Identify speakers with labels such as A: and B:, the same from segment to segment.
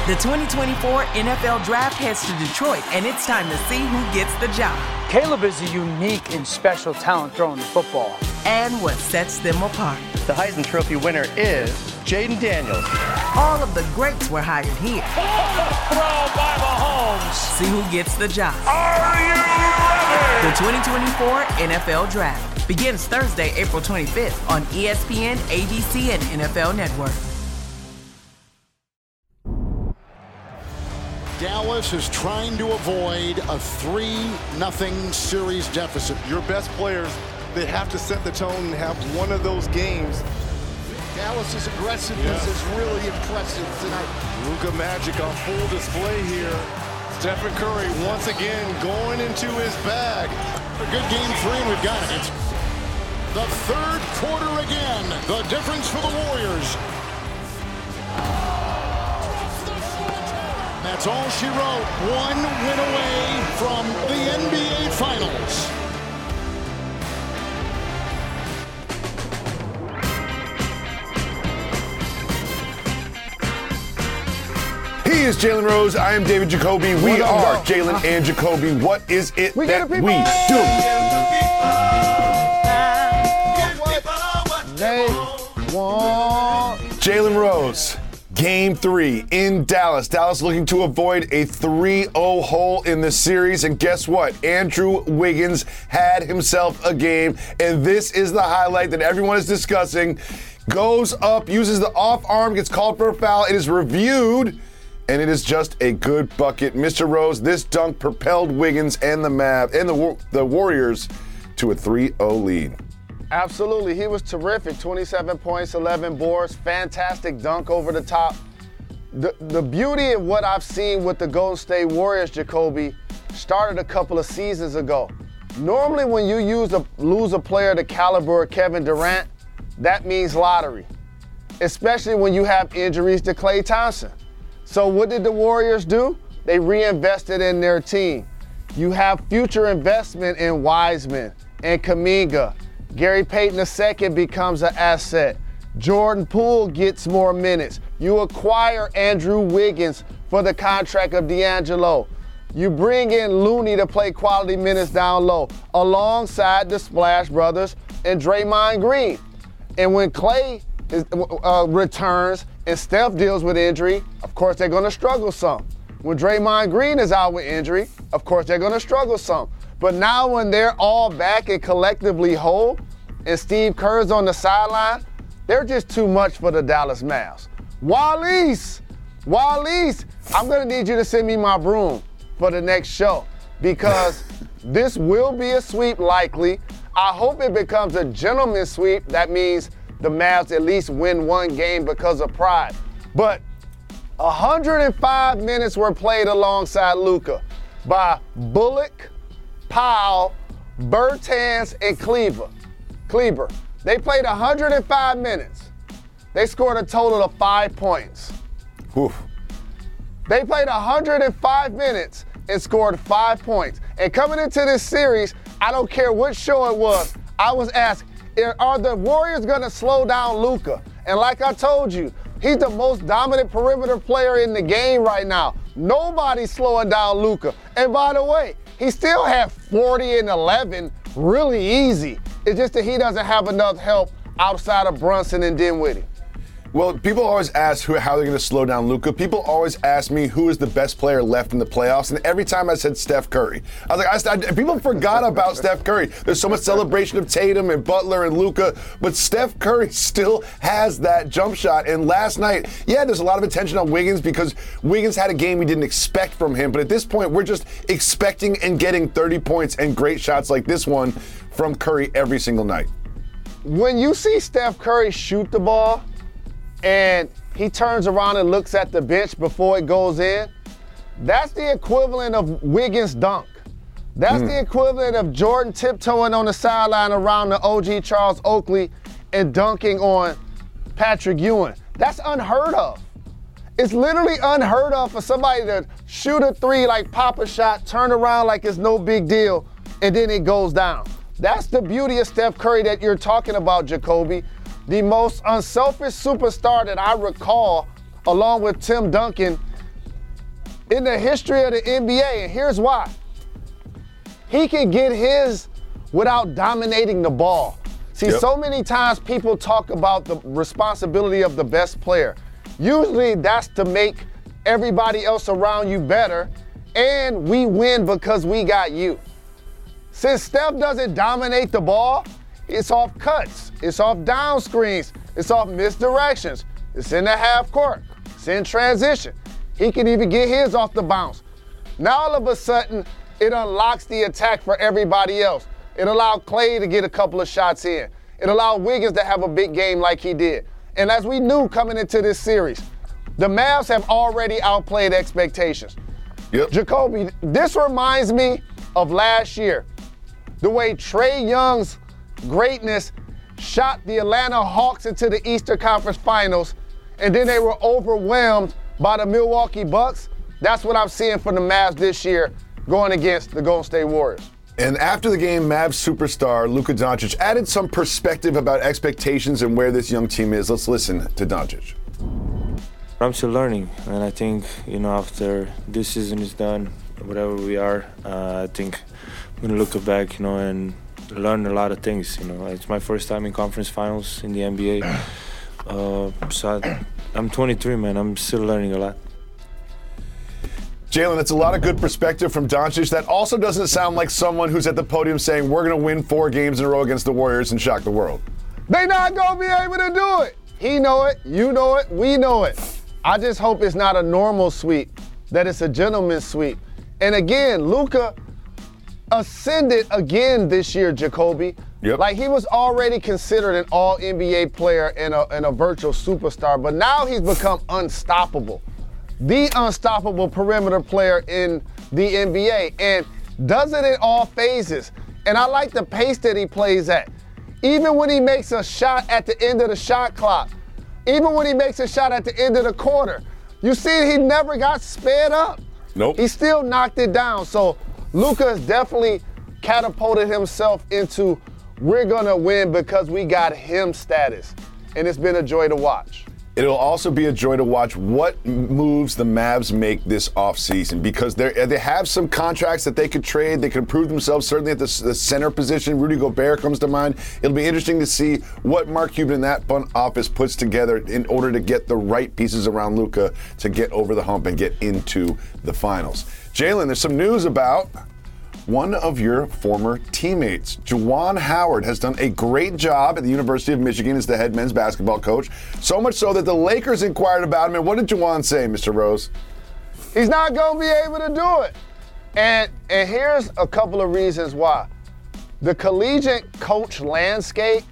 A: The 2024 NFL Draft heads to Detroit, and it's time to see who gets the job.
B: Caleb is a unique and special talent throwing the football.
A: And what sets them apart.
C: The Heisman Trophy winner is Jaden Daniels.
A: All of the greats were hired here.
D: Throw by Mahomes.
A: See who gets the job.
D: Are you ready?
A: The 2024 NFL Draft begins Thursday, April 25th on ESPN, ABC, and NFL Network.
E: Dallas is trying to avoid a 3-0 series deficit.
F: Your best players, they have to set the tone and have one of those games.
E: Dallas's aggressiveness is really impressive tonight.
F: Luka Magic on full display here. Stephen Curry once again going into his bag.
E: A good game 3, and we've got it. It's the third quarter again. The difference for the Warriors. That's all she wrote. One win away from the NBA Finals.
G: He is Jalen Rose. I am David Jacoby. We are Jalen and Jacoby. What is it that we do? Jalen Rose. Game 3 in Dallas. Dallas looking to avoid a 3-0 hole in the series. And guess what? Andrew Wiggins had himself a game. And this is the highlight that everyone is discussing. Goes up, uses the off arm, gets called for a foul. It is reviewed, and it is just a good bucket. Mr. Rose, this dunk propelled Wiggins and the Warriors to a 3-0 lead.
H: Absolutely. He was terrific. 27 points, 11 boards, fantastic dunk over the top. The beauty of what I've seen with the Golden State Warriors, Jacoby, started a couple of seasons ago. Normally when you lose a player the caliber of Kevin Durant, that means lottery, especially when you have injuries to Klay Thompson. So what did the Warriors do? They reinvested in their team. You have future investment in Wiseman and Kuminga. Gary Payton II becomes an asset. Jordan Poole gets more minutes. You acquire Andrew Wiggins for the contract of D'Angelo. You bring in Looney to play quality minutes down low, alongside the Splash Brothers and Draymond Green. And when Klay returns and Steph deals with injury, of course they're going to struggle some. When Draymond Green is out with injury, of course they're going to struggle some. But now when they're all back and collectively whole, and Steve Kerr's on the sideline, they're just too much for the Dallas Mavs. Wallace, I'm gonna need you to send me my broom for the next show, because this will be a sweep likely. I hope it becomes a gentleman's sweep. That means the Mavs at least win one game because of pride. But 105 minutes were played alongside Luka by Bullock, Powell, Bertans, and Kleber. They played 105 minutes. They scored a total of 5 points.
G: Oof. They
H: played 105 minutes and scored 5 points. And coming into this series, I don't care what show it was, I was asked, are the Warriors gonna slow down Luka? And like I told you, he's the most dominant perimeter player in the game right now. Nobody's slowing down Luka. And by the way, he still had 40 and 11 really easy. It's just that he doesn't have enough help outside of Brunson and Dinwiddie.
G: Well, people always ask how they're going to slow down Luka. People always ask me who is the best player left in the playoffs, and every time I said Steph Curry. I was like, people forgot about Steph Curry. There's so much celebration of Tatum and Butler and Luka, but Steph Curry still has that jump shot. And last night, there's a lot of attention on Wiggins because Wiggins had a game we didn't expect from him. But at this point, we're just expecting and getting 30 points and great shots like this one from Curry every single night.
H: When you see Steph Curry shoot the ball, and he turns around and looks at the bench before it goes in, that's the equivalent of Wiggins' dunk. That's the equivalent of Jordan tiptoeing on the sideline around the OG Charles Oakley and dunking on Patrick Ewing. That's unheard of. It's literally unheard of for somebody to shoot a three, like pop a shot, turn around like it's no big deal, and then it goes down. That's the beauty of Steph Curry that you're talking about, Jacoby. The most unselfish superstar that I recall, along with Tim Duncan, in the history of the NBA, and here's why. He can get his without dominating the ball. See, so many times people talk about the responsibility of the best player. Usually that's to make everybody else around you better, and we win because we got you. Since Steph doesn't dominate the ball, it's off cuts, it's off down screens, it's off misdirections, it's in the half court, it's in transition. He can even get his off the bounce. Now all of a sudden, it unlocks the attack for everybody else. It allowed Klay to get a couple of shots in. It allowed Wiggins to have a big game like he did. And as we knew coming into this series, the Mavs have already outplayed expectations. Jacoby, this reminds me of last year, the way Trae Young's greatness shot the Atlanta Hawks into the Eastern Conference Finals, and then they were overwhelmed by the Milwaukee Bucks. That's what I'm seeing from the Mavs this year going against the Golden State Warriors.
G: And after the game, Mavs superstar Luka Doncic added some perspective about expectations and where this young team is. Let's listen to Doncic.
I: I'm still learning, and I think, after this season is done, whatever we are, I think I'm going to look back, and learn a lot of things. It's my first time in conference finals in the NBA. So I'm 23, man. I'm still learning a lot.
G: Jalen, that's a lot of good perspective from Doncic. That also doesn't sound like someone who's at the podium saying we're going to win 4 games in a row against the Warriors and shock the world.
H: They not going to be able to do it. He know it, you know it, we know it. I just hope it's not a normal sweep, that it's a gentleman's sweep. And again, Luka ascended again this year, Jacoby. Like he was already considered an all-NBA player and a virtual superstar, but now he's become unstoppable. The unstoppable perimeter player in the NBA, and does it in all phases. And I like the pace that he plays at. Even when he makes a shot at the end of the shot clock, even when he makes a shot at the end of the quarter, you see he never got sped up.
G: Nope.
H: He still knocked it down. So Luka has definitely catapulted himself into we're gonna win because we got him status. And it's been a joy to watch.
G: It'll also be a joy to watch what moves the Mavs make this offseason, because they have some contracts that they could trade. They could improve themselves, certainly at the center position. Rudy Gobert comes to mind. It'll be interesting to see what Mark Cuban and that front office puts together in order to get the right pieces around Luka to get over the hump and get into the finals. Jalen, there's some news about one of your former teammates. Juwan Howard has done a great job at the University of Michigan as the head men's basketball coach, so much so that the Lakers inquired about him. And what did Juwan say, Mr. Rose?
H: He's not going to be able to do it. And here's a couple of reasons why. The collegiate coach landscape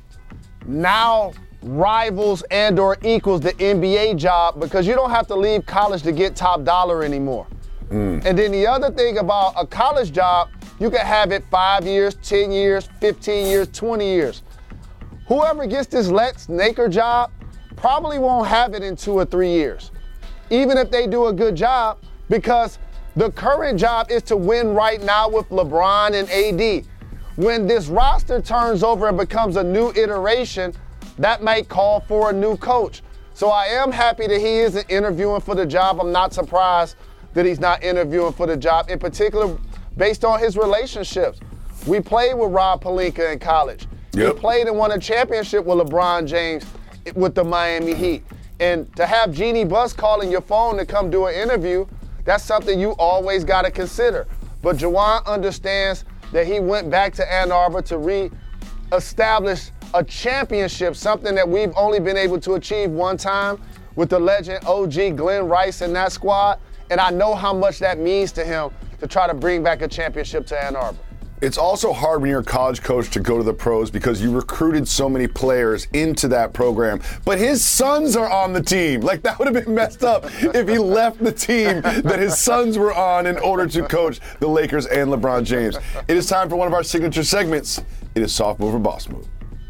H: now rivals and or equals the NBA job because you don't have to leave college to get top dollar anymore. And then the other thing about a college job, you can have it 5 years, 10 years, 15 years, 20 years. Whoever gets this Lex Naker job probably won't have it in 2 or 3 years, even if they do a good job, because the current job is to win right now with LeBron and AD. When this roster turns over and becomes a new iteration, that might call for a new coach. So I am happy that he isn't interviewing for the job. I'm not surprised that he's not interviewing for the job, in particular based on his relationships. We played with Rob Pelinka in college. We played and won a championship with LeBron James with the Miami Heat. And to have Jeannie Buss calling your phone to come do an interview, that's something you always got to consider. But Juwan understands that he went back to Ann Arbor to re-establish a championship, something that we've only been able to achieve one time with the legend OG Glenn Rice and that squad. And I know how much that means to him to try to bring back a championship to Ann Arbor.
G: It's also hard when you're a college coach to go to the pros because you recruited so many players into that program. But his sons are on the team. Like, that would have been messed up if he left the team that his sons were on in order to coach the Lakers and LeBron James. It is time for one of our signature segments. It is Soft Move or Boss Move.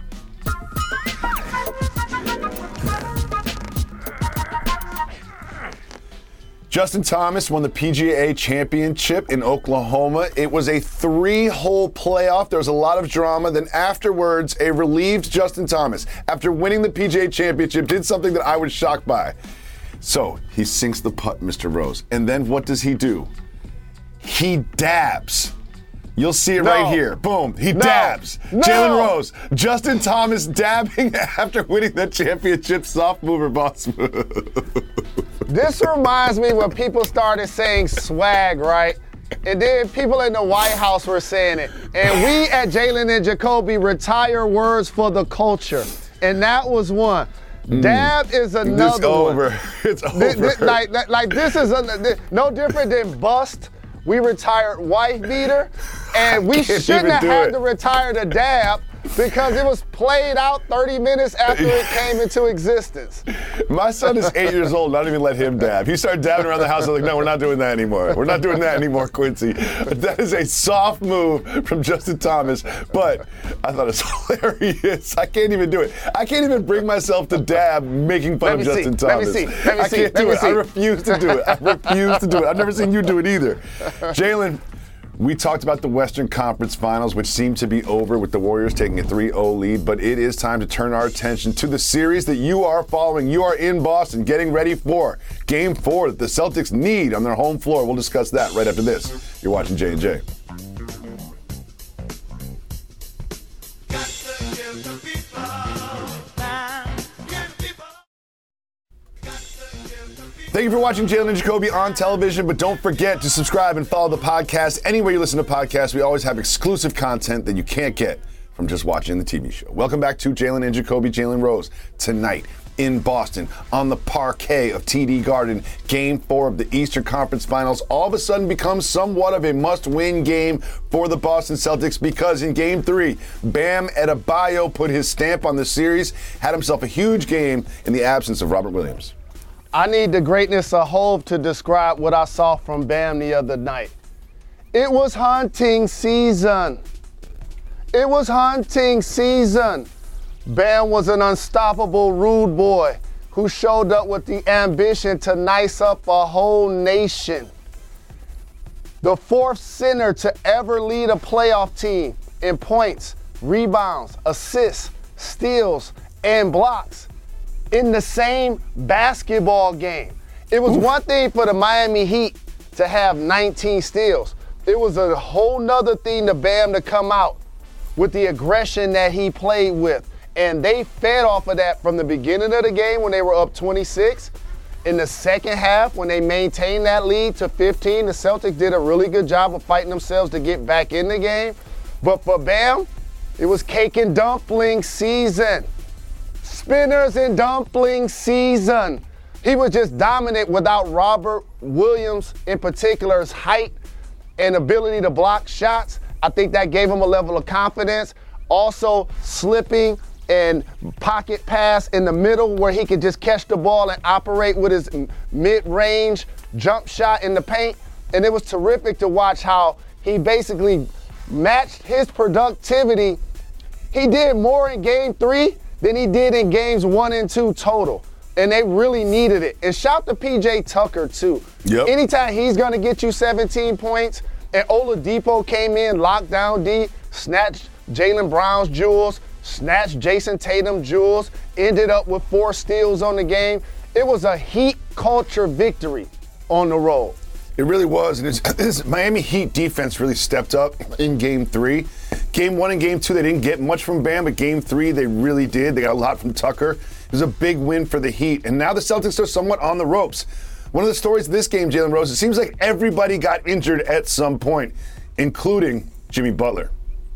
G: Justin Thomas won the PGA Championship in Oklahoma. It was a 3-hole playoff. There was a lot of drama. Then afterwards, a relieved Justin Thomas, after winning the PGA Championship, did something that I was shocked by. So he sinks the putt, Mr. Rose. And then what does he do? He dabs. You'll see it right here. Boom. He dabs. Jalen Rose. Justin Thomas dabbing after winning the championship. Soft mover, boss move.
H: This reminds me when people started saying swag, right? And then people in the White House were saying it. And we at Jalen and Jacoby retire words for the culture. And that was one. Dab is another
G: it's over.
H: one.
G: It's over.
H: Like this is no different than bust. We retired wife beater, and we shouldn't have had to retire the dab because it was played out 30 minutes after it came into existence.
G: My son is 8 years old. I don't even let him dab. He started dabbing around the house. I was like, no, we're not doing that anymore. We're not doing that anymore, Quincy. That is a soft move from Justin Thomas, but I thought it's hilarious. I can't even do it. I can't even bring myself to dab making fun of Justin Thomas. I can't do it. I refuse to do it. I refuse to do it. I've never seen you do it either. Jalen, we talked about the Western Conference Finals, which seem to be over with the Warriors taking a 3-0 lead, but it is time to turn our attention to the series that you are following. You are in Boston getting ready for Game 4 that the Celtics need on their home floor. We'll discuss that right after this. You're watching J&J. Thank you for watching Jalen and Jacoby on television, but don't forget to subscribe and follow the podcast. Anywhere you listen to podcasts, we always have exclusive content that you can't get from just watching the TV show. Welcome back to Jalen and Jacoby, Jalen Rose. Tonight in Boston on the parquet of TD Garden, Game 4 of the Eastern Conference Finals all of a sudden becomes somewhat of a must-win game for the Boston Celtics because in Game 3, Bam Adebayo put his stamp on the series, had himself a huge game in the absence of Robert Williams.
H: I need the greatness of hope to describe what I saw from Bam the other night. It was hunting season. It was hunting season. Bam was an unstoppable rude boy who showed up with the ambition to nice up a whole nation. The fourth center to ever lead a playoff team in points, rebounds, assists, steals, and blocks in the same basketball game. It was one thing for the Miami Heat to have 19 steals. It was a whole nother thing to Bam to come out with the aggression that he played with. And they fed off of that from the beginning of the game when they were up 26. In the second half, when they maintained that lead to 15, the Celtics did a really good job of fighting themselves to get back in the game. But for Bam, it was cake and dumpling season. Spinners and dumpling season. He was just dominant without Robert Williams, in particular's height and ability to block shots. I think that gave him a level of confidence. Also, slipping and pocket pass in the middle where he could just catch the ball and operate with his mid-range jump shot in the paint. And it was terrific to watch how he basically matched his productivity. He did more in Game 3 than he did in Games 1 and 2 total. And they really needed it. And shout to PJ Tucker, too.
G: Yep.
H: Anytime he's going to get you 17 points, and Oladipo came in, locked down deep, snatched Jaylen Brown's jewels, snatched Jason Tatum's jewels, ended up with 4 steals on the game. It was a Heat culture victory on the road.
G: It really was, and this Miami Heat defense really stepped up in Game 3. Game 1 and Game 2, they didn't get much from Bam, but Game 3, they really did. They got a lot from Tucker. It was a big win for the Heat, and now the Celtics are somewhat on the ropes. One of the stories of this game, Jalen Rose, it seems like everybody got injured at some point, including Jimmy Butler.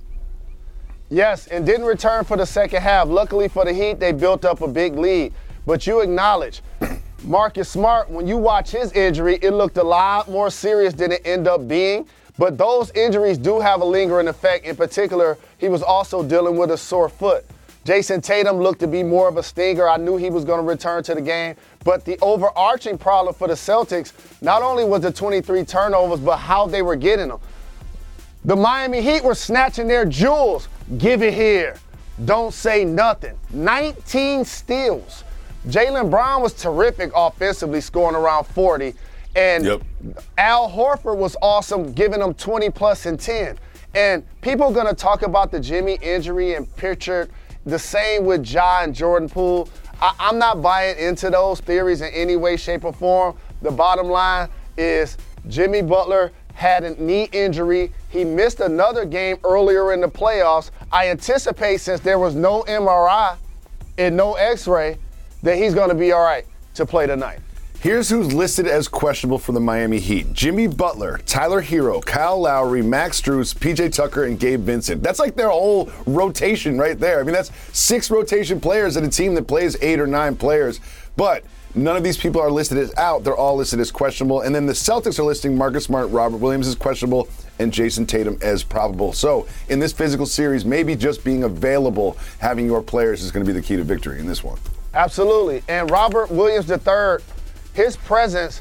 H: Yes, and didn't return for the second half. Luckily for the Heat, they built up a big lead. But you acknowledge, Marcus Smart, when you watch his injury, it looked a lot more serious than it ended up being. But those injuries do have a lingering effect. In particular, he was also dealing with a sore foot. Jason Tatum looked to be more of a stinger. I knew he was going to return to the game. But the overarching problem for the Celtics not only was the 23 turnovers, but how they were getting them. The Miami Heat were snatching their jewels. Give it here. Don't say nothing. 19 steals. Jaylen Brown was terrific offensively, scoring around 40. And Al Horford was awesome, giving them 20 plus and 10. And people are going to talk about the Jimmy injury and picture the same with Ja and Jordan Poole. I'm not buying into those theories in any way, shape, or form. The bottom line is Jimmy Butler had a knee injury. He missed another game earlier in the playoffs. I anticipate, since there was no MRI and no X-ray, that he's going to be all right to play tonight.
G: Here's who's listed as questionable for the Miami Heat. Jimmy Butler, Tyler Hero, Kyle Lowry, Max Strus, PJ Tucker, and Gabe Vincent. That's like their whole rotation right there. I mean, that's 6 rotation players in a team that plays 8 or 9 players. But none of these people are listed as out. They're all listed as questionable. And then the Celtics are listing Marcus Smart, Robert Williams as questionable, and Jason Tatum as probable. So in this physical series, maybe just being available, having your players is going to be the key to victory in this one.
H: Absolutely. And Robert Williams III, his presence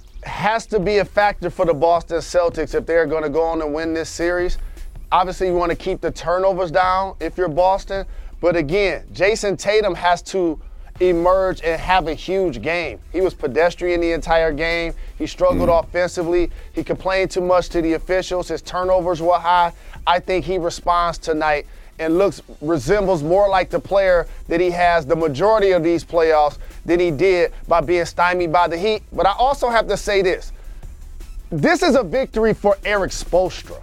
H: has to be a factor for the Boston Celtics if they're going to go on and win this series. Obviously, you want to keep the turnovers down if you're Boston. But again, Jason Tatum has to emerge and have a huge game. He was pedestrian the entire game. He struggled offensively. He complained too much to the officials. His turnovers were high. I think he responds tonight and resembles more like the player that he has the majority of these playoffs than he did by being stymied by the Heat. But I also have to say this. This is a victory for Eric Spoelstra.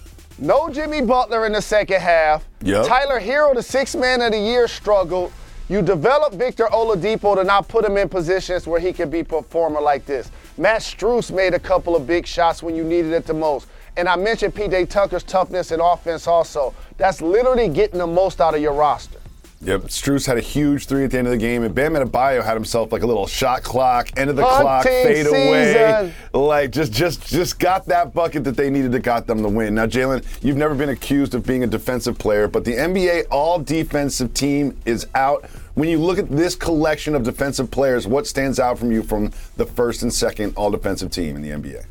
H: No Jimmy Butler in the second half.
G: Yep.
H: Tyler Hero, the 6th man of the year, struggled. You develop Victor Oladipo to not put him in positions where he can be a performer like this. Matt Strus made a couple of big shots when you needed it the most. And I mentioned PJ Tucker's toughness in offense also. That's literally getting the most out of your roster.
G: Yep, Strus had a huge 3 at the end of the game, and Bam Adebayo had himself like a little shot clock, end of the clock, fade away. Like, just got that bucket that they needed that got them the win. Now, Jalen, you've never been accused of being a defensive player, but the NBA all-defensive team is out. When you look at this collection of defensive players, what stands out from you from the first and second all-defensive team in the NBA?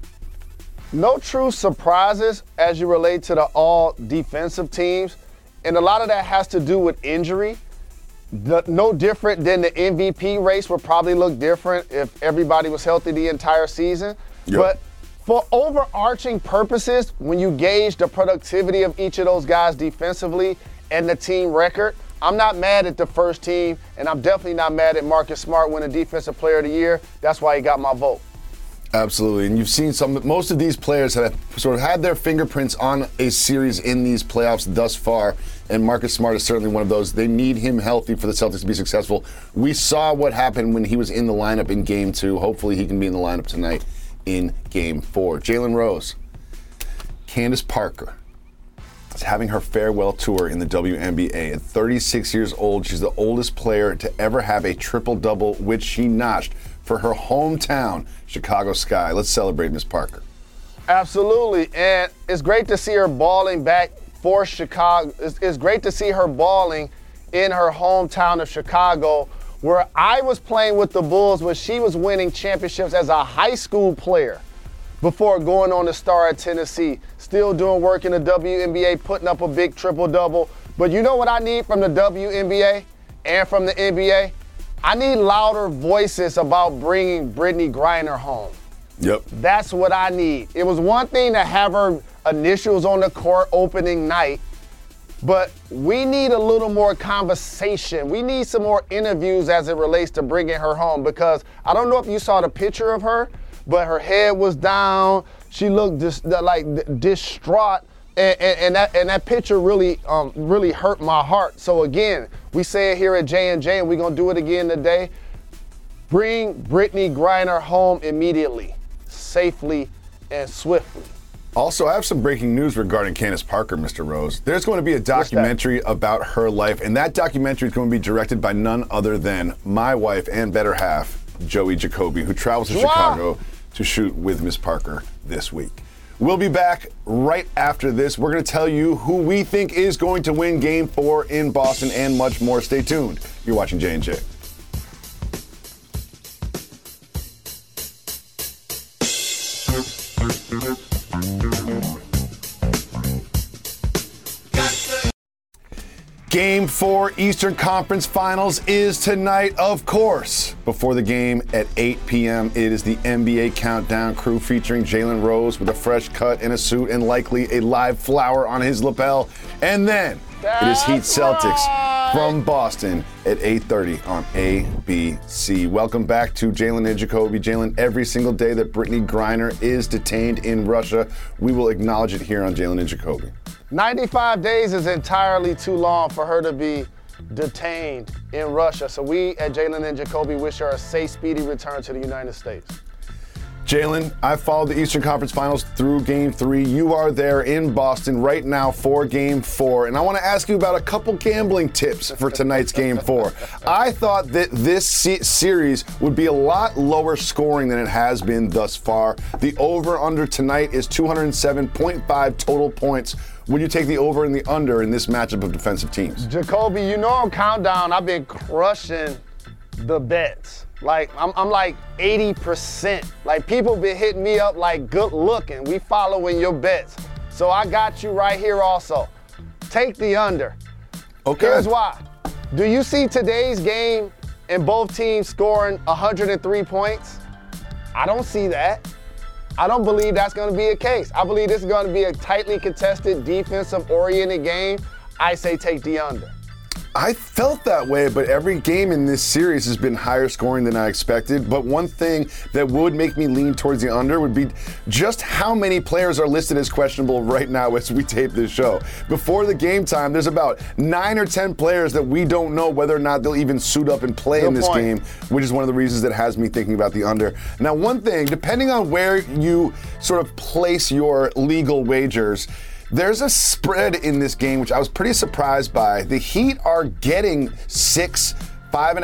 H: No true surprises as you relate to the all-defensive teams. And a lot of that has to do with injury. No different than the MVP race would probably look different if everybody was healthy the entire season.
G: Yep.
H: But for overarching purposes, when you gauge the productivity of each of those guys defensively and the team record, I'm not mad at the first team, and I'm definitely not mad at Marcus Smart winning Defensive Player of the Year. That's why he got my vote.
G: Absolutely, and you've seen most of these players have sort of had their fingerprints on a series in these playoffs thus far, and Marcus Smart is certainly one of those. They need him healthy for the Celtics to be successful. We saw what happened when he was in the lineup in Game 2. Hopefully he can be in the lineup tonight in Game 4. Jalen Rose, Candace Parker is having her farewell tour in the WNBA. At 36 years old, she's the oldest player to ever have a triple-double, which she notched for her hometown, Chicago Sky. Let's celebrate Miss Parker.
H: Absolutely, and it's great to see her balling back for Chicago. It's great to see her balling in her hometown of Chicago, where I was playing with the Bulls when she was winning championships as a high school player before going on to star at Tennessee. Still doing work in the WNBA, putting up a big triple-double. But you know what I need from the WNBA and from the NBA? I need louder voices about bringing Brittney Griner home.
G: Yep.
H: That's what I need. It was one thing to have her initials on the court opening night, but we need a little more conversation. We need some more interviews as it relates to bringing her home, because I don't know if you saw the picture of her, but her head was down. She looked distraught. And that picture really hurt my heart. So again, we say it here at J&J, and we're going to do it again today. Bring Brittney Griner home immediately, safely, and swiftly.
G: Also, I have some breaking news regarding Candace Parker, Mr. Rose. There's going to be a documentary about her life, and that documentary is going to be directed by none other than my wife and better half, Joey Jacoby, who travels to Chicago to shoot with Miss Parker this week. We'll be back right after this. We're going to tell you who we think is going to win Game 4 in Boston and much more. Stay tuned. You're watching J&J. Game 4 Eastern Conference Finals is tonight, of course. Before the game at 8 p.m., it is the NBA Countdown crew featuring Jalen Rose with a fresh cut in a suit and likely a live flower on his lapel. And then it is Heat Celtics from Boston at 8:30 on ABC. Welcome back to Jalen and Jacoby. Jalen, every single day that Brittany Griner is detained in Russia, we will acknowledge it here on Jalen and Jacoby.
H: 95 days is entirely too long for her to be detained in Russia. So we at Jalen and Jacoby wish her a safe, speedy return to the United States.
G: Jalen, I followed the Eastern Conference Finals through Game 3. You are there in Boston right now for Game 4. And I want to ask you about a couple gambling tips for tonight's Game 4. I thought that this series would be a lot lower scoring than it has been thus far. The over-under tonight is 207.5 total points. Would you take the over and the under in this matchup of defensive teams?
H: Jacoby, you know on Countdown, I've been crushing the bets. Like, I'm like 80%. Like, people been hitting me up like, good looking. We following your bets. So I got you right here also. Take the under.
G: Okay.
H: Here's why. Do you see today's game and both teams scoring 103 points? I don't see that. I don't believe that's going to be a case. I believe this is going to be a tightly contested, defensive-oriented game. I say take the under.
G: I felt that way, but every game in this series has been higher scoring than I expected. But one thing that would make me lean towards the under would be just how many players are listed as questionable right now as we tape this show. Before the game time, there's about 9 or 10 players that we don't know whether or not they'll even suit up and play in this game, which is one of the reasons that has me thinking about the under. Now, one thing, depending on where you sort of place your legal wagers, there's a spread in this game, which I was pretty surprised by. The Heat are getting 6, 5.5,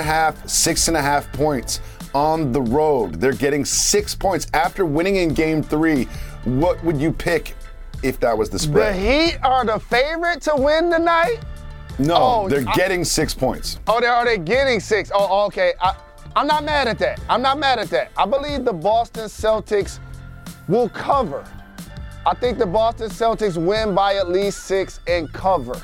G: 6.5 points on the road. They're getting 6 points after winning in Game 3. What would you pick if that was the spread?
H: The Heat are the favorite to win tonight?
G: No, they're getting 6 points.
H: Oh, are they getting 6? Oh, okay. I'm not mad at that. I believe the Boston Celtics will cover. I think the Boston Celtics win by at least 6 and cover.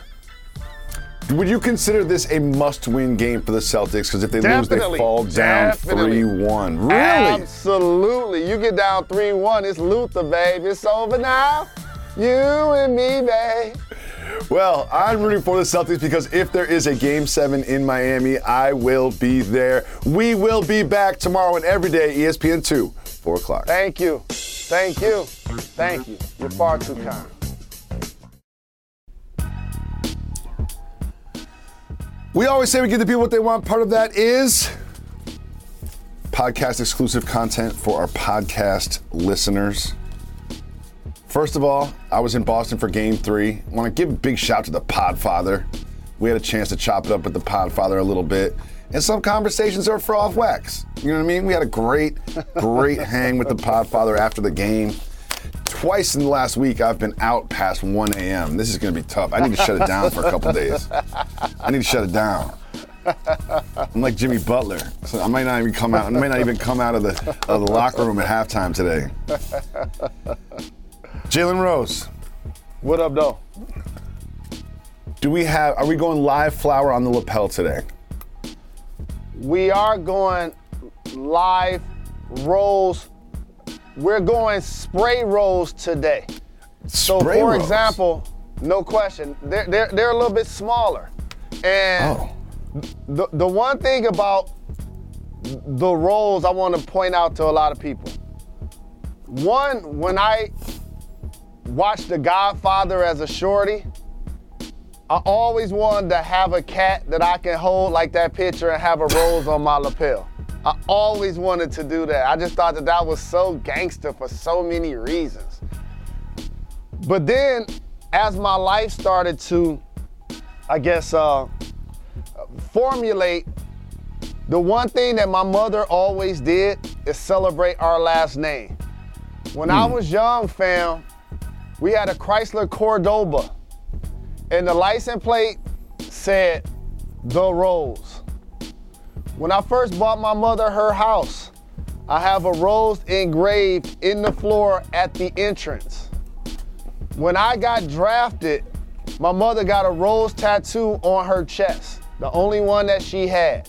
G: Would you consider this a must-win game for the Celtics? Because if they lose, they fall down 3-1. Really?
H: Absolutely. You get down 3-1, it's Luther, babe. It's over now. You and me, babe.
G: Well, I'm rooting for the Celtics because if there is a Game 7 in Miami, I will be there. We will be back tomorrow and every day, ESPN 2, 4 o'clock.
H: Thank you. Thank you. Thank you. You're far too kind.
G: We always say we give the people what they want. Part of that is podcast exclusive content for our podcast listeners. First of all, I was in Boston for Game 3. I want to give a big shout to the Podfather. We had a chance to chop it up with the Podfather a little bit. And some conversations are for off wax. You know what I mean? We had a great hang with the Podfather after the game. Twice in the last week, I've been out past 1 a.m. This is going to be tough. I need to shut it down for a couple days. I need to shut it down. I'm like Jimmy Butler. So I might not even come out. I might not even come out of the locker room at halftime today. Jalen Rose.
H: What up, though?
G: Are we going live flower on the lapel today?
H: We are going live rolls. We're going spray rolls today. So, for example, no question, they're a little bit smaller. And the one thing about the rolls I want to point out to a lot of people. One, when I watched The Godfather as a shorty, I always wanted to have a cat that I can hold like that picture and have a rose on my lapel. I always wanted to do that. I just thought that was so gangster for so many reasons. But then, as my life started to, I guess, formulate, the one thing that my mother always did is celebrate our last name. When I was young, fam, we had a Chrysler Cordoba. And the license plate said, The Rose. When I first bought my mother her house, I have a rose engraved in the floor at the entrance. When I got drafted, my mother got a rose tattoo on her chest, the only one that she had.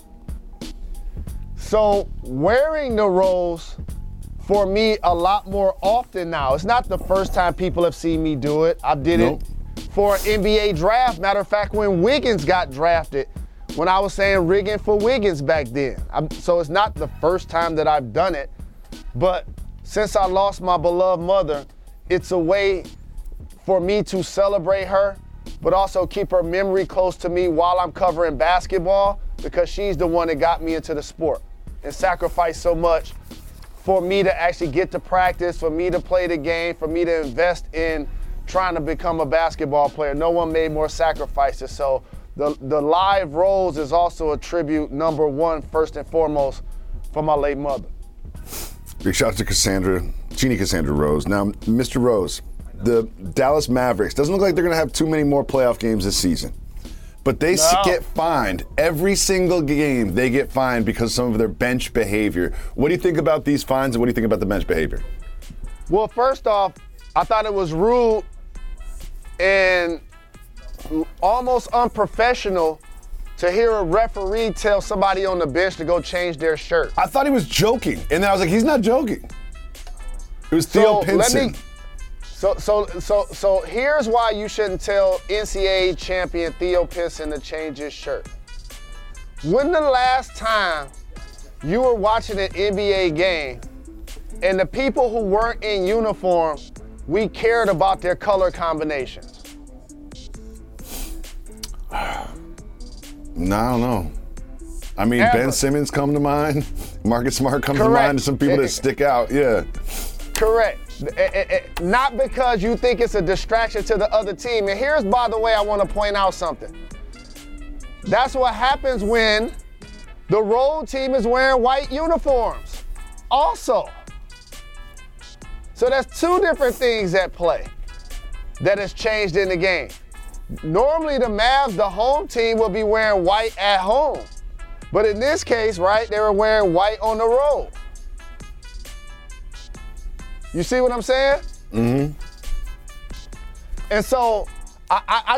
H: So wearing the rose for me a lot more often now. It's not the first time people have seen me do it. I did it for an NBA draft. Matter of fact, when Wiggins got drafted, when I was saying rigging for Wiggins back then. So it's not the first time that I've done it, but since I lost my beloved mother, it's a way for me to celebrate her, but also keep her memory close to me while I'm covering basketball, because she's the one that got me into the sport and sacrificed so much for me to actually get to practice, for me to play the game, for me to invest in trying to become a basketball player. No one made more sacrifices. So the live rose is also a tribute, number one, first and foremost, for my late mother.
G: Big shout out to Jeannie Cassandra Rose. Now, Mr. Rose, the Dallas Mavericks, doesn't look like they're going to have too many more playoff games this season. But they get fined. Every single game they get fined because of some of their bench behavior. What do you think about these fines, and what do you think about the bench behavior?
H: Well, first off, I thought it was rude and almost unprofessional to hear a referee tell somebody on the bench to go change their shirt.
G: I thought he was joking, and then I was like, he's not joking. It was Theo Pinson.
H: So here's why you shouldn't tell NCAA champion Theo Pinson to change his shirt. When the last time you were watching an NBA game and the people who weren't in uniform, we cared about their color combinations?
G: No, I don't know. I mean,
H: Ever.
G: Ben Simmons come to mind. Marcus Smart comes to mind, and some people that stick out, yeah.
H: Correct. Not because you think it's a distraction to the other team. And here's, by the way, I want to point out something. That's what happens when the road team is wearing white uniforms also. So there's two different things at play that has changed in the game. Normally the Mavs, the home team, will be wearing white at home. But in this case, right, they were wearing white on the road. You see what I'm saying?
G: Mm-hmm.
H: And so I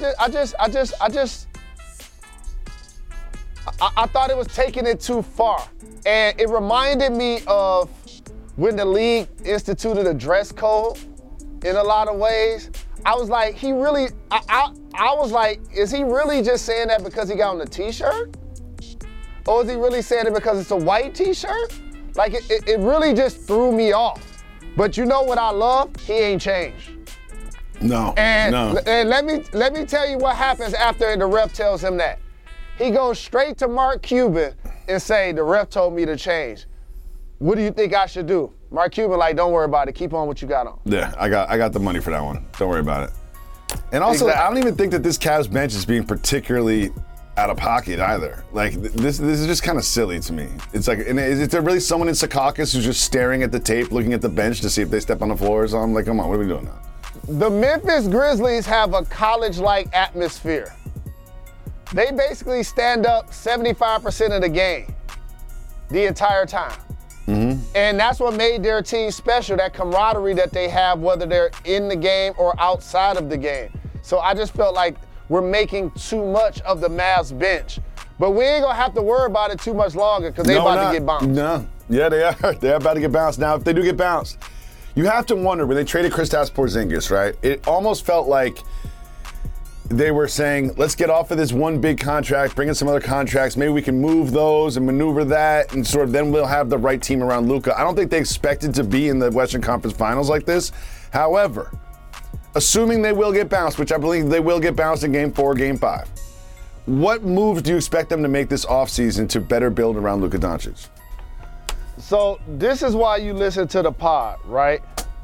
H: thought it was taking it too far. And it reminded me of when the league instituted a dress code in a lot of ways. I was like, I was like, is he really just saying that because he got on the t-shirt? Or is he really saying it because it's a white t-shirt? Like, it really just threw me off. But you know what I love? He ain't changed.
G: No.
H: And let me tell you what happens after the ref tells him that. He goes straight to Mark Cuban and say, the ref told me to change. What do you think I should do? Mark Cuban like, don't worry about it. Keep on what you got on.
G: Yeah, I got the money for that one. Don't worry about it. And also, I don't even think that this Cavs bench is being particularly out of pocket either. Like, this is just kind of silly to me. It's like, and is there really someone in Secaucus who's just staring at the tape, looking at the bench to see if they step on the floor or something? Like, come on, what are we doing now?
H: The Memphis Grizzlies have a college-like atmosphere. They basically stand up 75% of the game, the entire time.
G: Mm-hmm.
H: And that's what made their team special, that camaraderie that they have, whether they're in the game or outside of the game. So I just felt like we're making too much of the Mavs bench. But we ain't gonna have to worry about it too much longer because they about to get bounced.
G: No, yeah, they are. They're about to get bounced. Now, if they do get bounced, you have to wonder, when they traded Kristaps Porzingis, right? It almost felt like they were saying, let's get off of this one big contract, bring in some other contracts. Maybe we can move those and maneuver that, and sort of then we'll have the right team around Luka. I don't think they expected to be in the Western Conference Finals like this. However, assuming they will get bounced, which I believe they will get bounced in Game 4, Game 5, what moves do you expect them to make this offseason to better build around Luka Doncic?
H: So this is why you listen to the pod, right?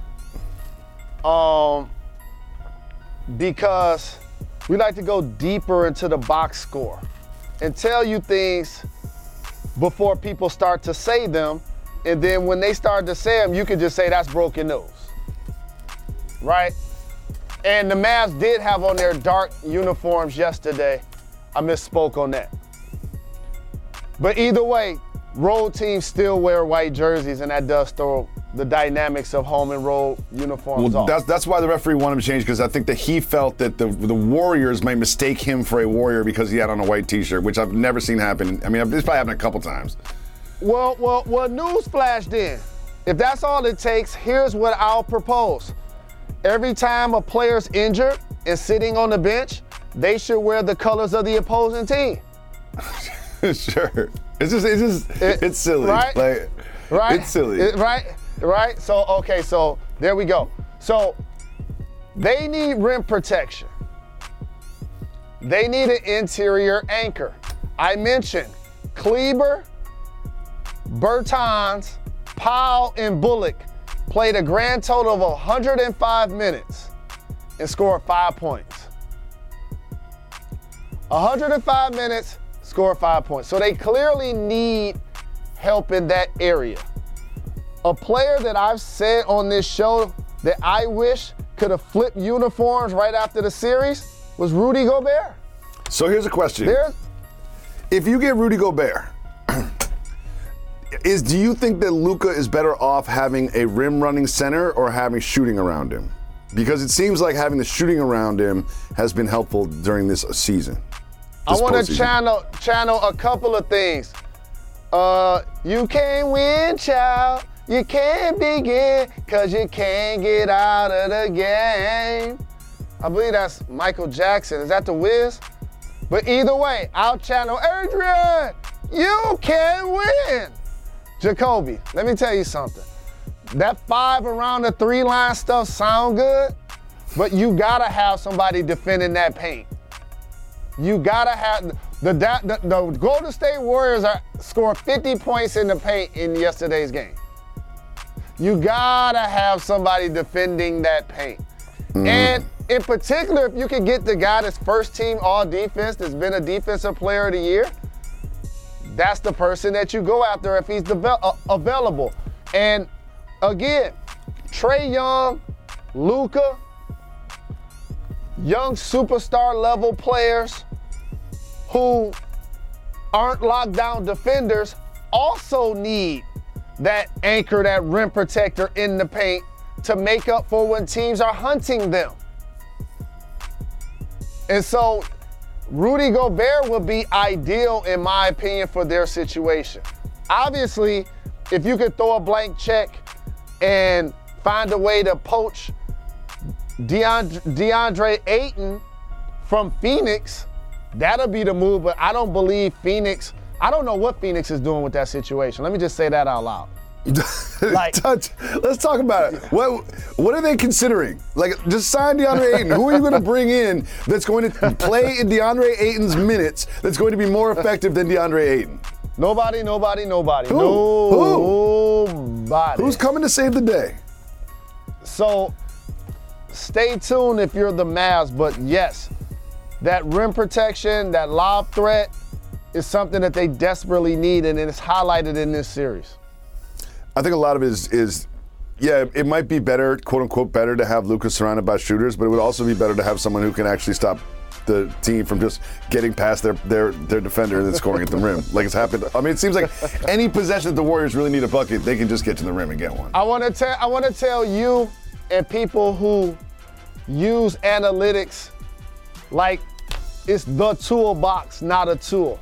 H: Because we like to go deeper into the box score and tell you things before people start to say them. And then when they start to say them, you can just say that's broken news, right? And the Mavs did have on their dark uniforms yesterday. I misspoke on that. But either way, road teams still wear white jerseys, and that does throw the dynamics of home and road uniforms off.
G: That's why the referee wanted him to change, because I think that he felt that the Warriors might mistake him for a Warrior because he had on a white T-shirt, which I've never seen happen. I mean, this probably happened a couple times.
H: Well, news flash then. If that's all it takes, here's what I'll propose. Every time a player's injured and sitting on the bench, they should wear the colors of the opposing team.
G: Sure. It's silly.
H: Right? Right?
G: It's silly.
H: Right? So there we go. So they need rim protection. They need an interior anchor. I mentioned Kleber, Bertans, Powell, and Bullock played a grand total of 105 minutes and scored 5 points. 105 minutes, scored 5 points. So they clearly need help in that area. A player that I've said on this show that I wish could have flipped uniforms right after the series was Rudy Gobert.
G: So here's a question. If you get Rudy Gobert, do you think that Luka is better off having a rim running center or having shooting around him? Because it seems like having the shooting around him has been helpful during this season.
H: I want to channel a couple of things. You can't win, child. You can't begin, cause you can't get out of the game. I believe that's Michael Jackson. Is that the Wiz? But either way, I'll channel Adrian. You can win. Jacoby, let me tell you something. That 5 around the 3 line stuff sound good, but you gotta have somebody defending that paint. You gotta have the Golden State Warriors scored 50 points in the paint in yesterday's game. You gotta have somebody defending that paint. And in particular, if you can get the guy that's first team all defense, that's been a defensive player of the year, that's the person that you go after if he's available. And again, Trae Young, Luka, young superstar level players who aren't lockdown defenders also need that anchor, that rim protector in the paint to make up for when teams are hunting them. And so Rudy Gobert would be ideal, in my opinion, for their situation. Obviously, if you could throw a blank check and find a way to poach DeAndre Ayton from Phoenix, that'll be the move, but I don't believe Phoenix, I don't know what Phoenix is doing with that situation. Let me just say that out loud.
G: Let's talk about it. What are they considering? Like, just sign DeAndre Ayton. Who are you going to bring in that's going to play in DeAndre Ayton's minutes that's going to be more effective than DeAndre Ayton?
H: Nobody.
G: Who?
H: Nobody.
G: Who's coming to save the day?
H: So stay tuned if you're the Mavs, but yes, that rim protection, that lob threat is something that they desperately need, and it's highlighted in this series.
G: I think a lot of it is it might be better, quote unquote, better to have Luka surrounded by shooters, but it would also be better to have someone who can actually stop the team from just getting past their defender and then scoring at the rim. Like it's happened. I mean, it seems like any possession that the Warriors really need a bucket, they can just get to the rim and get one.
H: I want to tell you and people who use analytics like it's the toolbox, not a tool.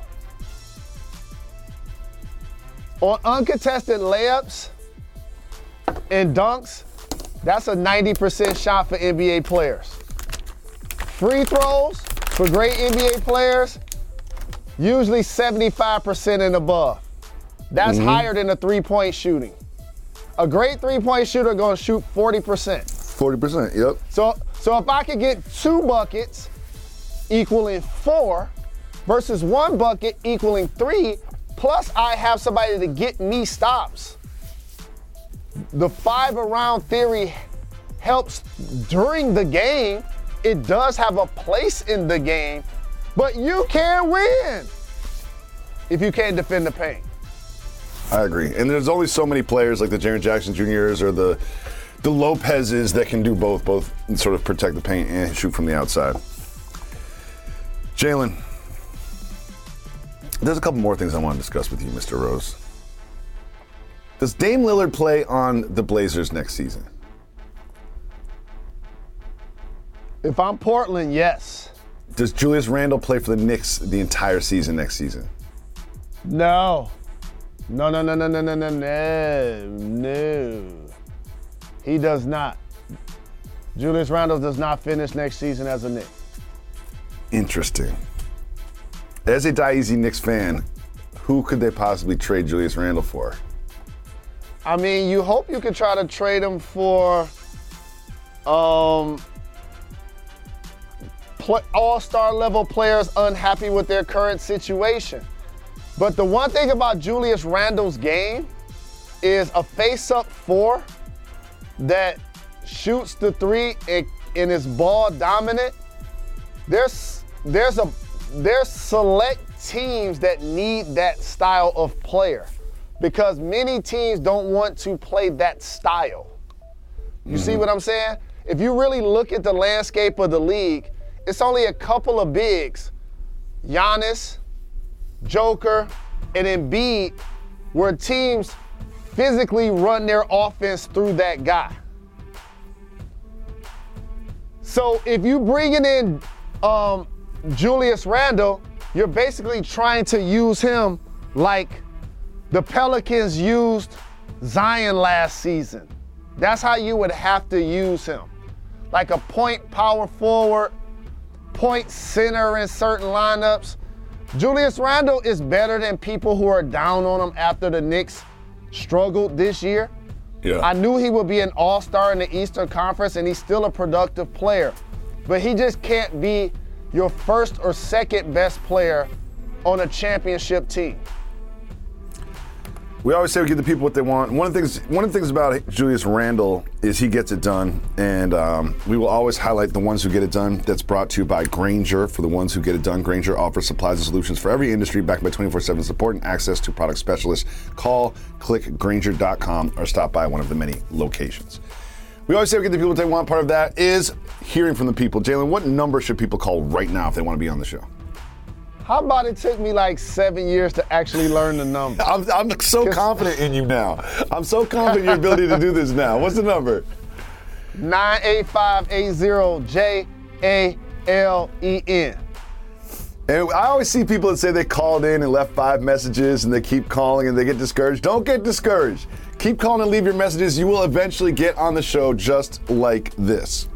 H: On uncontested layups and dunks, that's a 90% shot for NBA players. Free throws for great NBA players, usually 75% and above. That's higher than a three-point shooting. A great three-point shooter gonna shoot 40%.
G: 40%, yep.
H: So if I could get 2 buckets equaling 4 versus 1 bucket equaling 3, plus I have somebody to get me stops. The 5 around theory helps during the game. It does have a place in the game, but you can't win if you can't defend the paint.
G: I agree. And there's only so many players like the Jaren Jackson Jr.'s or the Lopez's that can do both sort of protect the paint and shoot from the outside. Jalen, there's a couple more things I want to discuss with you, Mr. Rose. Does Dame Lillard play on the Blazers next season?
H: If I'm Portland, yes.
G: Does Julius Randle play for the Knicks the entire season next season?
H: No. No. He does not. Julius Randle does not finish next season as a Knick.
G: Interesting. As a Die Easy Knicks fan, who could they possibly trade Julius Randle for?
H: I mean, you hope you could try to trade him for all-star level players unhappy with their current situation. But the one thing about Julius Randle's game is a face-up 4 that shoots the 3 and is ball dominant. There's select teams that need that style of player because many teams don't want to play that style. You see what I'm saying? If you really look at the landscape of the league, it's only a couple of bigs, Giannis, Joker, and Embiid, where teams physically run their offense through that guy. So if you bringing in Julius Randle, you're basically trying to use him like the Pelicans used Zion last season. That's how you would have to use him. Like a point power forward, point center in certain lineups. Julius Randle is better than people who are down on him after the Knicks struggled this year.
G: Yeah.
H: I knew he would be an all-star in the Eastern Conference, and he's still a productive player. But he just can't be your first or second best player on a championship team.
G: We always say we give the people what they want. One of the things about Julius Randle is he gets it done, and we will always highlight the ones who get it done. That's brought to you by Grainger. For the ones who get it done, Grainger offers supplies and solutions for every industry, backed by 24/7 support and access to product specialists. Call, click Grainger.com, or stop by one of the many locations. We always say we give the people what they want. Part of that is hearing from the people. Jalen, what number should people call right now if they want to be on the show?
H: How about it took me like 7 years to actually learn the number?
G: I'm so confident in you now. I'm so confident in your ability to do this now. What's the number?
H: 98580JALEN.
G: And I always see people that say they called in and left 5 messages and they keep calling and they get discouraged. Don't get discouraged. Keep calling and leave your messages. You will eventually get on the show just like this.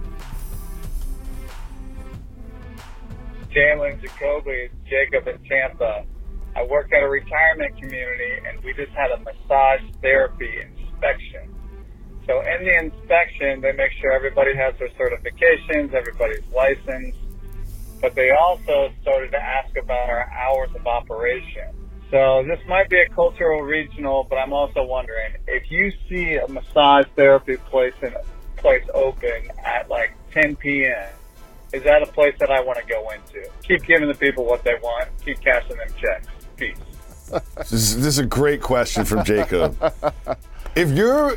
J: Jalen, Jacoby, Jacob in Tampa. I work at a retirement community, and we just had a massage therapy inspection. So in the inspection, they make sure everybody has their certifications, everybody's licensed, but they also started to ask about our hours of operation. So this might be a cultural regional, but I'm also wondering, if you see a massage therapy place open at like 10 p.m., is that a place that I want to go into? Keep giving the people what they want. Keep cashing them checks. Peace.
G: This is a great question from Jacob. If your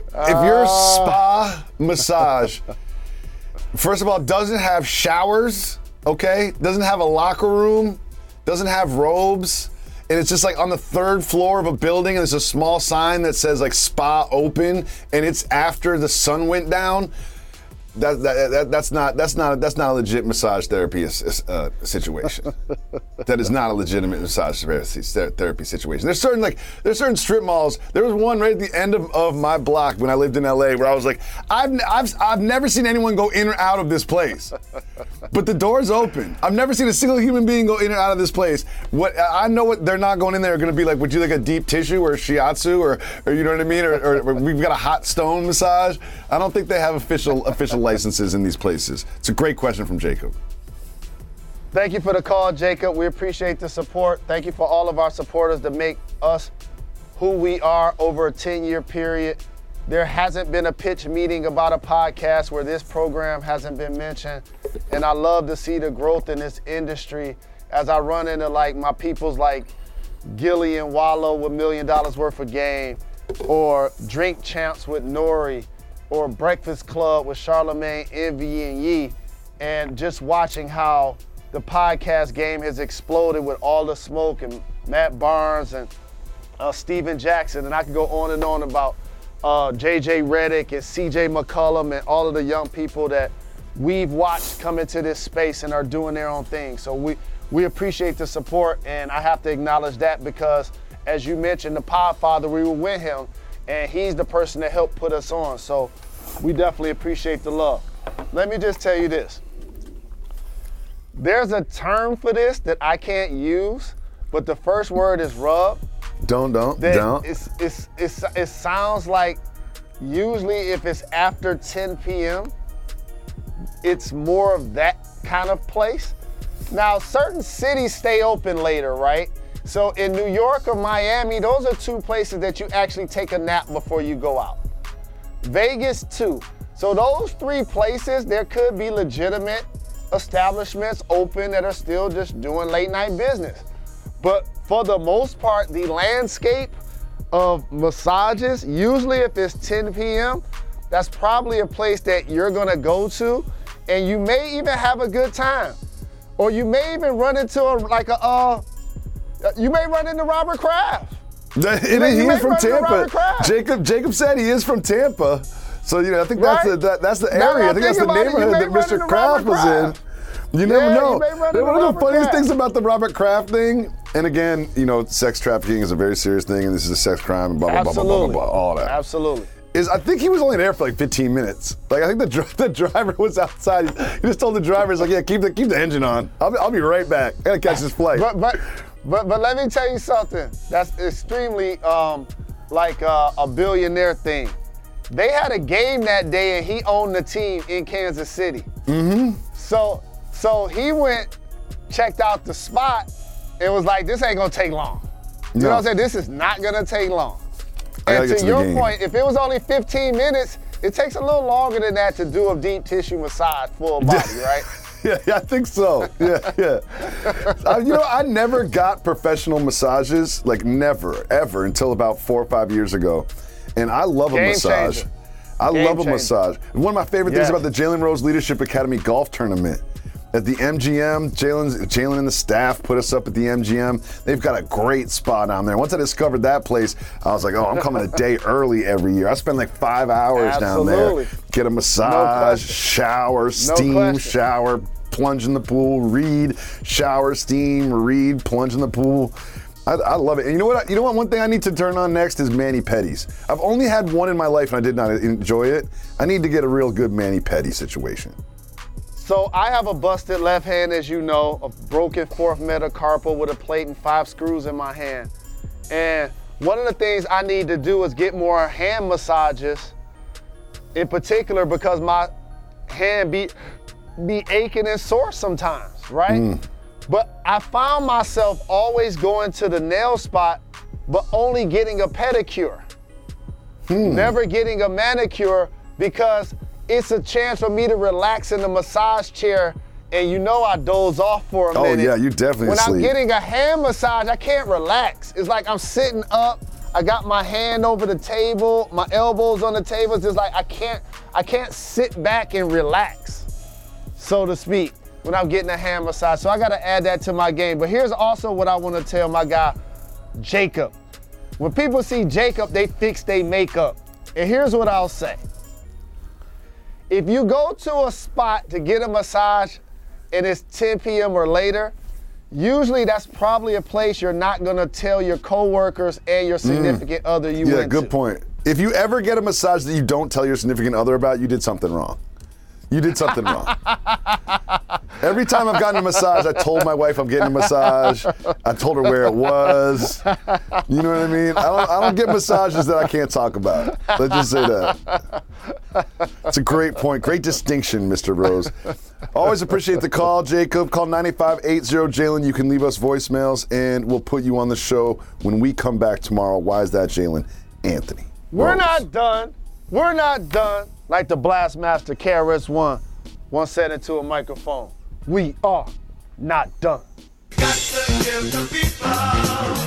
G: spa massage, first of all, doesn't have showers, okay? Doesn't have a locker room, doesn't have robes, and it's just like on the 3rd floor of a building, and there's a small sign that says like spa open, and it's after the sun went down. That's not a legit massage therapy situation. That is not a legitimate massage therapy situation. There's certain strip malls. There was one right at the end of my block when I lived in LA where I was like, I've never seen anyone go in or out of this place, but the door's open. I've never seen a single human being go in or out of this place. What I know, what they're not going in there are going to be like, would you like a deep tissue or a shiatsu or you know what I mean, or we've got a hot stone massage. I don't think they have official licenses in these places. It's a great question from Jacob.
H: Thank you for the call, Jacob. We appreciate the support. Thank you for all of our supporters that make us who we are over a 10-year period. There hasn't been a pitch meeting about a podcast where this program hasn't been mentioned. And I love to see the growth in this industry as I run into like my peoples like Gilly and Wallow with $1 million worth of game, or Drink Champs with Nori, or Breakfast Club with Charlamagne, Envy, and Yee, and just watching how the podcast game has exploded with All the Smoke and Matt Barnes and Steven Jackson, and I could go on and on about JJ Redick and CJ McCollum and all of the young people that we've watched come into this space and are doing their own thing. So we appreciate the support, and I have to acknowledge that because, as you mentioned, the Podfather, we were with him, and he's the person that helped put us on. So we definitely appreciate the love. Let me just tell you this. There's a term for this that I can't use, but the first word is rub.
G: Don't.
H: It sounds like usually if it's after 10 p.m., it's more of that kind of place. Now, certain cities stay open later, right? So in New York or Miami, those are two places that you actually take a nap before you go out. Vegas, too. So those three places, there could be legitimate establishments open that are still just doing late night business. But for the most part, the landscape of massages, usually if it's 10 p.m., that's probably a place that you're gonna go to, and you may even have a good time. Or you may even run into you may run into Robert Kraft.
G: He is from Tampa. Jacob said he is from Tampa. So, I think that's the area. I think that's the neighborhood that Mr. Kraft was in. You never know. One of the funniest things about the Robert Kraft thing, and again, sex trafficking is a very serious thing, and this is a sex crime, and blah, blah, blah, blah, blah, blah, all that.
H: Absolutely.
G: Is I think he was only there for like 15 minutes. Like, I think the driver was outside. He just told the driver, he's like, yeah, keep the engine on. I'll be right back. I gotta catch this flight.
H: But let me tell you something. That's extremely like a billionaire thing. They had a game that day, and he owned the team in Kansas City. Mm-hmm. So he went, checked out the spot, and was like, this ain't gonna take long. You know what I'm saying? This is not gonna take long. And to your point, if it was only 15 minutes, it takes a little longer than that to do a deep tissue massage full body, right?
G: Yeah, I think so. Yeah. I never got professional massages, like never, ever, until about 4 or 5 years ago. And I love a massage. I love a massage. One of my favorite things about the Jalen Rose Leadership Academy golf tournament, at the MGM, Jalen and the staff put us up at the MGM. They've got a great spa down there. Once I discovered that place, I was like, I'm coming a day early every year. I spend like 5 hours down there. Get a massage, shower, steam, shower, plunge in the pool, read, shower, steam, read, plunge in the pool. I love it. And you know what? One thing I need to turn on next is mani-pedis. I've only had one in my life and I did not enjoy it. I need to get a real good mani-pedi situation.
H: So I have a busted left hand, as you know, a broken fourth metacarpal with a plate and 5 screws in my hand. And one of the things I need to do is get more hand massages, in particular because my hand be aching and sore sometimes, right? But I found myself always going to the nail spot, but only getting a pedicure. Never getting a manicure, because it's a chance for me to relax in the massage chair, and I doze off for a minute.
G: Oh yeah, you definitely
H: When
G: sleep.
H: I'm getting a hand massage, I can't relax. It's like I'm sitting up, I got my hand over the table, my elbows on the table. It's just like I can't sit back and relax, so to speak, when I'm getting a hand massage. So I gotta add that to my game. But here's also what I wanna tell my guy, Jacob. When people see Jacob, they fix their makeup. And here's what I'll say. If you go to a spot to get a massage and it's 10 p.m. or later, usually that's probably a place you're not gonna tell your coworkers and your significant other you went to.
G: Yeah, good point. If you ever get a massage that you don't tell your significant other about, you did something wrong. You did something wrong. Every time I've gotten a massage, I told my wife I'm getting a massage. I told her where it was. You know what I mean? I don't get massages that I can't talk about. Let's just say that. It's a great point. Great distinction, Mr. Rose. Always appreciate the call, Jacob. Call 9580-JALEN. You can leave us voicemails, and we'll put you on the show when we come back tomorrow. Why is that, Jalen? Anthony Rose.
H: We're not done. We're not done. Like the Blastmaster KRS-One once said into a microphone, we are not done.
K: Got to give the people